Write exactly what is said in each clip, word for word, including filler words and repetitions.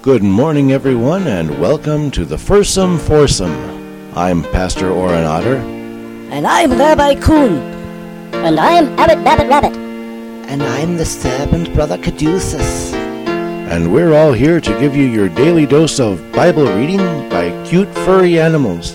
Good morning, everyone, and welcome to the Fursome Foursome. I'm Pastor Oren Otter. And I'm Rabbi Kuhn. And I'm Abbot Babbitt Rabbit. And I'm the servant Brother Caduceus. And we're all here to give you your daily dose of Bible reading by cute furry animals.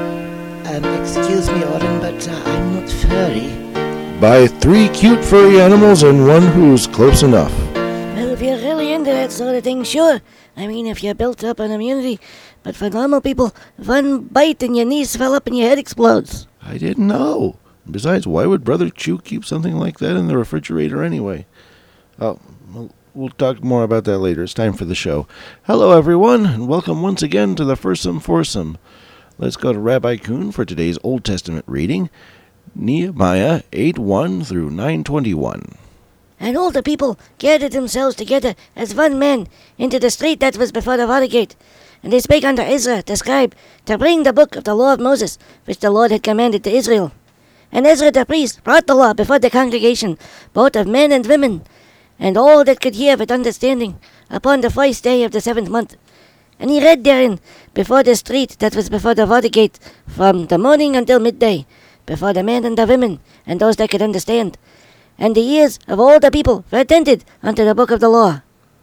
Um, excuse me, Oren, but uh, I'm not furry. By three cute furry animals and one who's close enough. Well, if you're really into that sort of thing, sure. I mean, if you built up an immunity. But for normal people, one bite and your knees swell up and your head explodes. I didn't know. Besides, why would Brother Chew keep something like that in the refrigerator anyway? Oh, well, we'll talk more about that later. It's time for the show. Hello, everyone, and welcome once again to the Fursome Foursome. Let's go to Rabbi Kuhn for today's Old Testament reading, Nehemiah eight one through nine twenty-one. And all the people gathered themselves together as one man into the street that was before the water gate. And they spake unto Ezra the scribe to bring the book of the law of Moses, which the Lord had commanded to Israel. And Ezra the priest brought the law before the congregation, both of men and women, and all that could hear with understanding, upon the first day of the seventh month. And he read therein before the street that was before the water gate, from the morning until midday, before the men and the women, and those that could understand. And the ears of all the people were attentive unto the book of the law.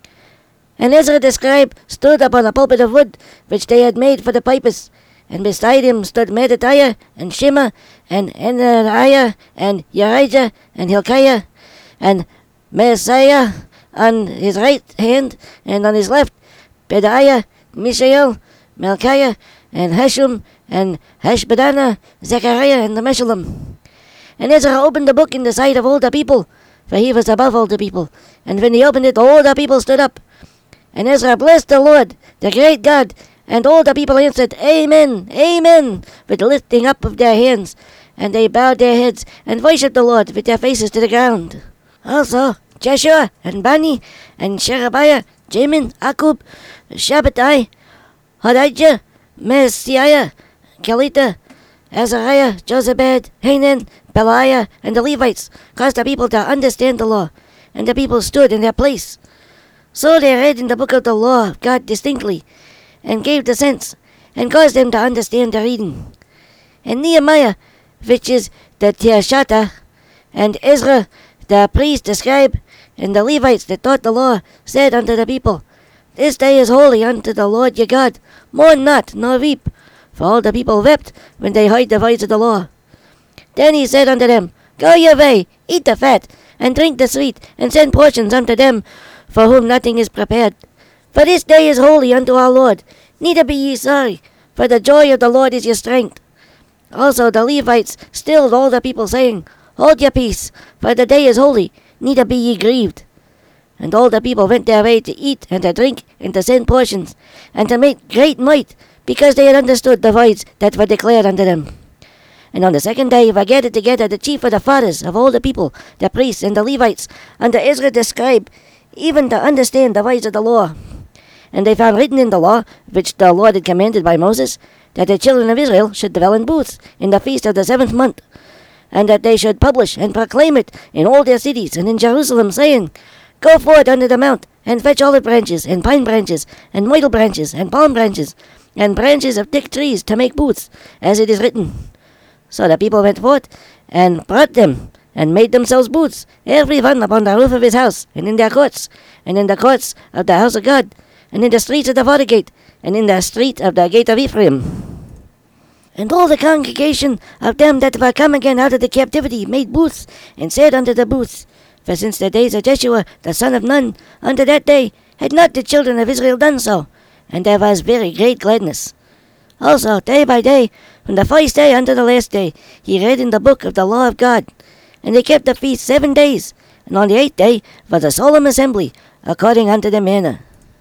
And Ezra the scribe stood upon a pulpit of wood, which they had made for the pipers. And beside him stood Mattithiah, and Shema, and Ananiah, and Urijah, and Hilkiah, and Messiah on his right hand, and on his left Pedaiah, Mishael, Malchiah, and Hashum, and Hashbadana, Zechariah, and Meshullam. And Ezra opened the book in the sight of all the people, for he was above all the people. And when he opened it, all the people stood up. And Ezra blessed the Lord, the great God, and all the people answered, Amen, Amen, with the lifting up of their hands. And they bowed their heads and worshipped the Lord with their faces to the ground. Also, Jeshua, and Bani, and Sherebiah, Jamin, Akub, Shabbatai, Hodijah, Messiah, Kelita, Azariah, Josabed, Hanan, Beliah, and the Levites caused the people to understand the law, and the people stood in their place. So they read in the book of the law of God distinctly, and gave the sense, and caused them to understand the reading. And Nehemiah, which is the Tirshatha, and Ezra, the priest, the scribe, and the Levites that taught the law, said unto the people, This day is holy unto the Lord your God. Mourn not, nor weep. For all the people wept when they heard the voice of the law. Then he said unto them, Go your way, eat the fat, and drink the sweet, and send portions unto them for whom nothing is prepared. For this day is holy unto our Lord. Neither be ye sorry, for the joy of the Lord is your strength. Also the Levites stilled all the people, saying, Hold your peace, for the day is holy, neither be ye grieved. And all the people went their way to eat and to drink, and to send portions, and to make great might, because they had understood the words that were declared unto them. And on the second day were gathered together the chief of the fathers of all the people, the priests and the Levites, unto Ezra the scribe, even to understand the words of the law. And they found written in the law, which the Lord had commanded by Moses, that the children of Israel should dwell in booths in the feast of the seventh month, and that they should publish and proclaim it in all their cities and in Jerusalem, saying, Go forth unto the mount, and fetch olive branches, and pine branches, and myrtle branches, and palm branches, and branches of thick trees to make booths, as it is written. So the people went forth, and brought them, and made themselves booths, every one upon the roof of his house, and in their courts, and in the courts of the house of God, and in the streets of the water gate, and in the street of the gate of Ephraim. And all the congregation of them that were come again out of the captivity made booths, and said unto the booths, For since the days of Jeshua the son of Nun, unto that day had not the children of Israel done so, and there was very great gladness. Also, day by day, from the first day unto the last day, he read in the book of the law of God. And they kept the feast seven days, and on the eighth day was a solemn assembly, according unto the manner.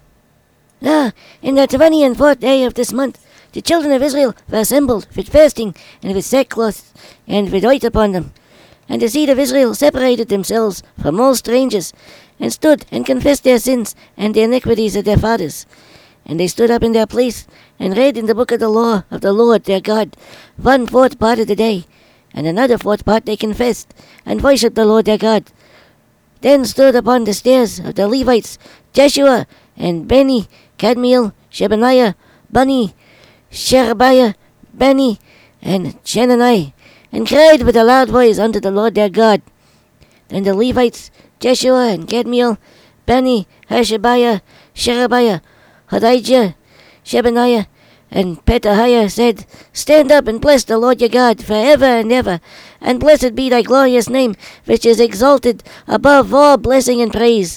Now, in the twenty and fourth day of this month, the children of Israel were assembled with fasting, and with sackcloth, and with oil upon them. And the seed of Israel separated themselves from all strangers, and stood and confessed their sins and the iniquities of their fathers. And they stood up in their place, and read in the book of the law of the Lord their God, one fourth part of the day, and another fourth part they confessed, and worshipped the Lord their God. Then stood upon the stairs of the Levites Jeshua, and Beni, Kadmiel, Shebaniah, Bunni, Sherebiah, Bani, and Chenani, and cried with a loud voice unto the Lord their God. Then the Levites, Jeshua and Kadmiel, Bani, Hashabiah, Sherebiah, Hodijah, Shebaniah, and Pethahiah said, Stand up and bless the Lord your God for ever and ever, and blessed be thy glorious name, which is exalted above all blessing and praise.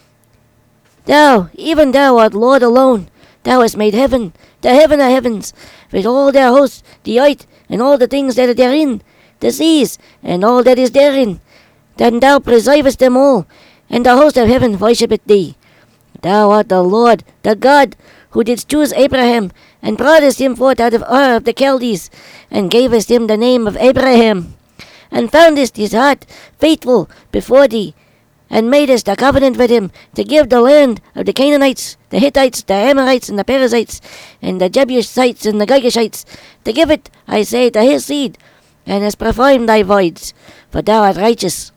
Thou, even thou art Lord alone. Thou hast made heaven, the heaven of heavens, with all their hosts, the earth, and all the things that are therein, the seas, and all that is therein. Then thou preservest them all, and the host of heaven worshipeth thee. Thou art the Lord, the God, who didst choose Abraham, and broughtest him forth out of Ur of the Chaldees, and gavest him the name of Abraham, and foundest his heart faithful before thee, and madest a covenant with him to give the land of the Canaanites, the Hittites, the Amorites, and the Perizzites, and the Jebusites, and the Girgashites, to give it, I say, to his seed, and hast performed thy voids, for thou art righteous,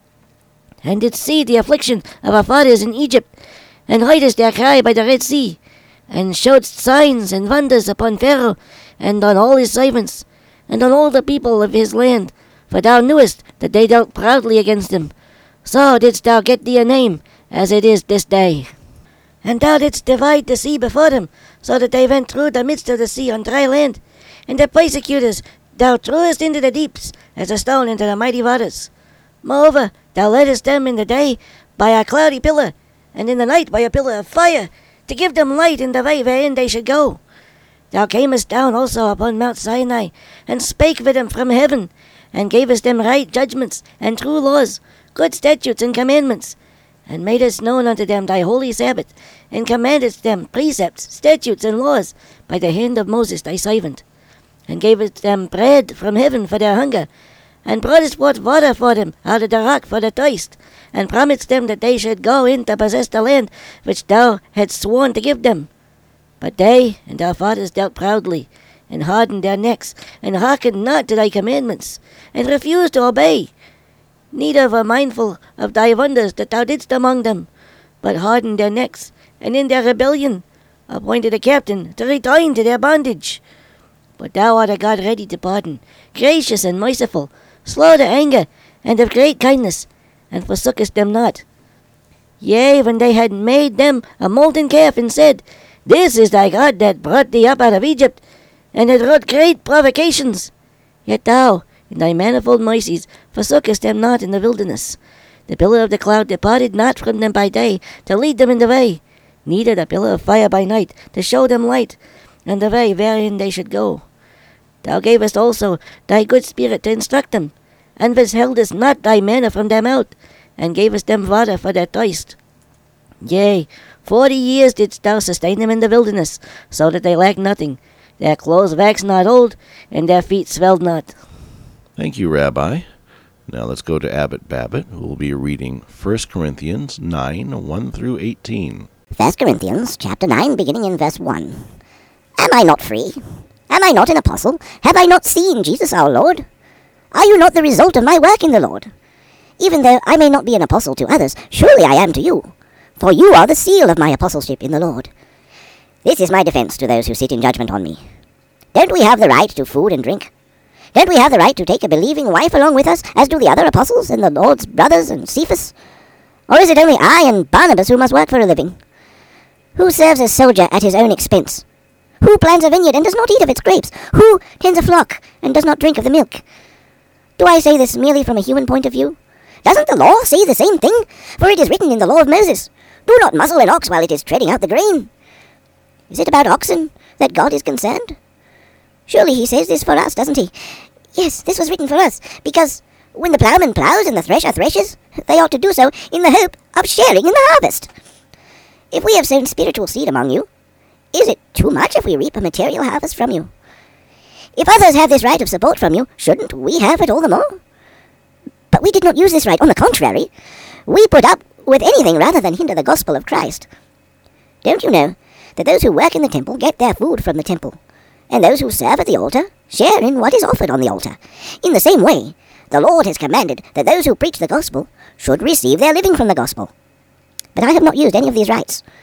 and didst see the affliction of our fathers in Egypt, and heardest their cry by the Red Sea, and showedst signs and wonders upon Pharaoh, and on all his servants, and on all the people of his land, for thou knewest that they dealt proudly against him. So didst thou get thee a name, as it is this day. And thou didst divide the sea before them, so that they went through the midst of the sea on dry land, and the persecutors thou threwest into the deeps, as a stone into the mighty waters. Moreover, thou leddest them in the day by a cloudy pillar, and in the night by a pillar of fire, to give them light in the way wherein they should go. Thou camest down also upon Mount Sinai, and spake with them from heaven, and gavest them right judgments, and true laws, good statutes and commandments, and madest known unto them thy holy Sabbath, and commandest them precepts, statutes, and laws, by the hand of Moses thy servant, and gavest them bread from heaven for their hunger, and broughtest forth water for them out of the rock for the thirst, and promised them that they should go in to possess the land which thou hadst sworn to give them. But they and their fathers dealt proudly, and hardened their necks, and hearkened not to thy commandments, and refused to obey, neither were mindful of thy wonders that thou didst among them, but hardened their necks, and in their rebellion appointed a captain to return to their bondage. But thou art a God ready to pardon, gracious and merciful, slow to anger, and of great kindness, and forsookest them not. Yea, when they had made them a molten calf, and said, This is thy God that brought thee up out of Egypt, and had wrought great provocations. Yet thou, in thy manifold mercies, forsookest them not in the wilderness. The pillar of the cloud departed not from them by day, to lead them in the way, neither the pillar of fire by night, to show them light, and the way wherein they should go. Thou gavest also thy good spirit to instruct them, and withheldest not thy manna from their mouth, and gavest them water for their thirst. Yea, forty years didst thou sustain them in the wilderness, so that they lacked nothing. Their clothes waxed not old, and their feet swelled not. Thank you, Rabbi. Now let's go to Abbot Babbitt, who will be reading First Corinthians nine, one through eighteen. First Corinthians chapter nine, beginning in verse one. Am I not free? Am I not an apostle? Have I not seen Jesus our Lord? Are you not the result of my work in the Lord? Even though I may not be an apostle to others, surely I am to you, for you are the seal of my apostleship in the Lord. This is my defense to those who sit in judgment on me. Don't we have the right to food and drink? Don't we have the right to take a believing wife along with us, as do the other apostles and the Lord's brothers and Cephas? Or is it only I and Barnabas who must work for a living? Who serves a soldier at his own expense? Who plants a vineyard and does not eat of its grapes? Who tends a flock and does not drink of the milk? Do I say this merely from a human point of view? Doesn't the law say the same thing? For it is written in the law of Moses, Do not muzzle an ox while it is treading out the grain. Is it about oxen that God is concerned? Surely he says this for us, doesn't he? Yes, this was written for us, because when the ploughman ploughs and the thresher threshes, they ought to do so in the hope of sharing in the harvest. If we have sown spiritual seed among you, is it too much if we reap a material harvest from you? If others have this right of support from you, shouldn't we have it all the more? But we did not use this right. On the contrary, we put up with anything rather than hinder the gospel of Christ. Don't you know that those who work in the temple get their food from the temple, and those who serve at the altar share in what is offered on the altar? In the same way, the Lord has commanded that those who preach the gospel should receive their living from the gospel. But I have not used any of these rights.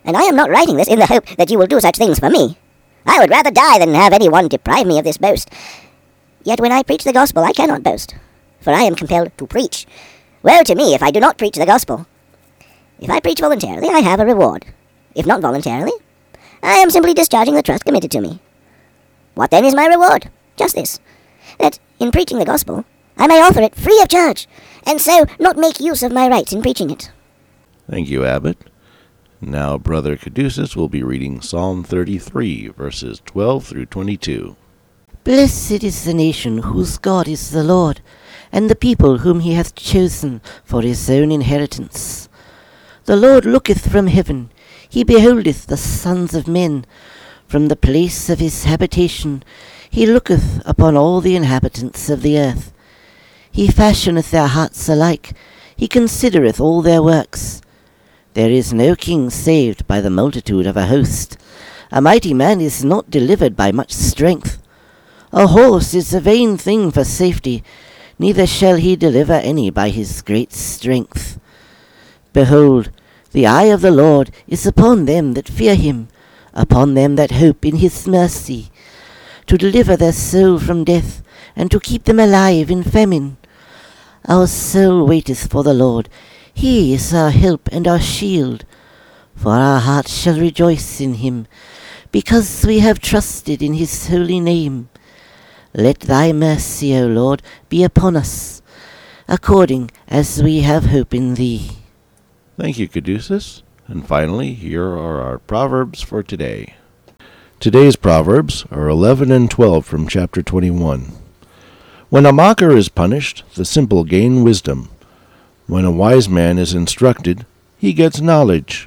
And I am not writing this in the hope that you will do such things for me. I would rather die than have anyone deprive me of this boast. Yet when I preach the gospel, I cannot boast, for I am compelled to preach. Woe to me if I do not preach the gospel. If I preach voluntarily, I have a reward. If not voluntarily, I am simply discharging the trust committed to me. What then is my reward? Just this, that in preaching the gospel, I may offer it free of charge, and so not make use of my rights in preaching it. Thank you, Abbot. Now Brother Caduceus will be reading Psalm thirty-three, verses twelve through twenty-two. Blessed is the nation whose God is the Lord, and the people whom he hath chosen for his own inheritance. The Lord looketh from heaven, he beholdeth the sons of men. From the place of his habitation he looketh upon all the inhabitants of the earth. He fashioneth their hearts alike, he considereth all their works. There is no king saved by the multitude of a host. A mighty man is not delivered by much strength. A horse is a vain thing for safety, neither shall he deliver any by his great strength. Behold, the eye of the Lord is upon them that fear him, upon them that hope in his mercy, to deliver their soul from death, and to keep them alive in famine. Our soul waiteth for the Lord, he is our help and our shield. For our heart shall rejoice in him, because we have trusted in his holy name. Let thy mercy, O Lord, be upon us, according as we have hope in thee. Thank you, Caduceus. And finally, here are our Proverbs for today. Today's Proverbs are eleven and twelve from chapter twenty-one. When a mocker is punished, the simple gain wisdom. When a wise man is instructed, he gets knowledge.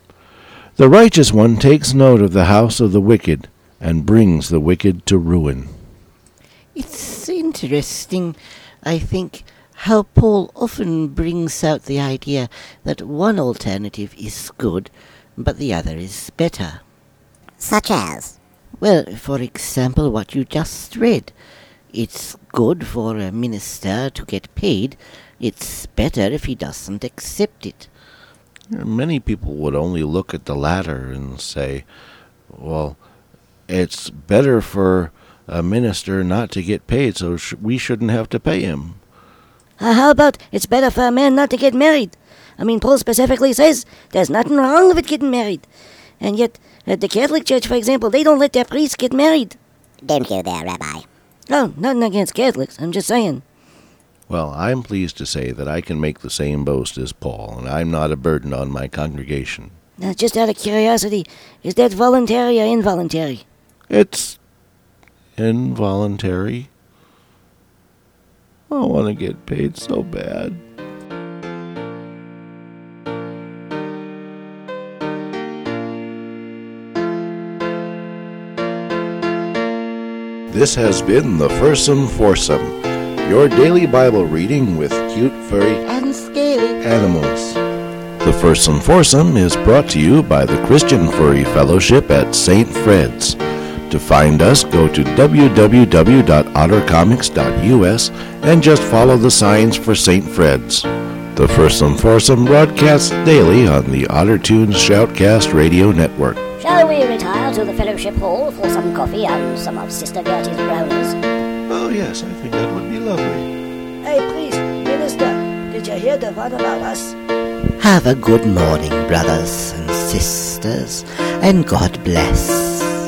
The righteous one takes note of the house of the wicked, and brings the wicked to ruin. It's interesting, I think, how Paul often brings out the idea that one alternative is good, but the other is better. Such as? Well, for example, what you just read. It's good for a minister to get paid. It's better if he doesn't accept it. Many people would only look at the latter and say, well, it's better for a minister not to get paid, so sh- we shouldn't have to pay him. Uh, how about it's better for a man not to get married? I mean, Paul specifically says there's nothing wrong with getting married. And yet, at the Catholic Church, for example, they don't let their priests get married. Don't go there, Rabbi. Oh, nothing against Catholics, I'm just saying. Well, I'm pleased to say that I can make the same boast as Paul, and I'm not a burden on my congregation. Now, just out of curiosity, is that voluntary or involuntary? It's involuntary. I want to get paid so bad. This has been the Fursome Foursome, your daily Bible reading with cute, furry, And scaly. animals. The Fursome Foursome is brought to you by the Christian Furry Fellowship at Saint Fred's. To find us, go to w w w dot otter comics dot u s and just follow the signs for Saint Fred's. The Fursome Foursome broadcasts daily on the Otter Tunes Shoutcast Radio Network. Shall we retire to the fellowship hall for some coffee and some of Sister Gertie's brownies? Oh yes, I think that would be lovely. Hey, priest, minister, did you hear the one about us? Have a good morning, brothers and sisters, and God bless.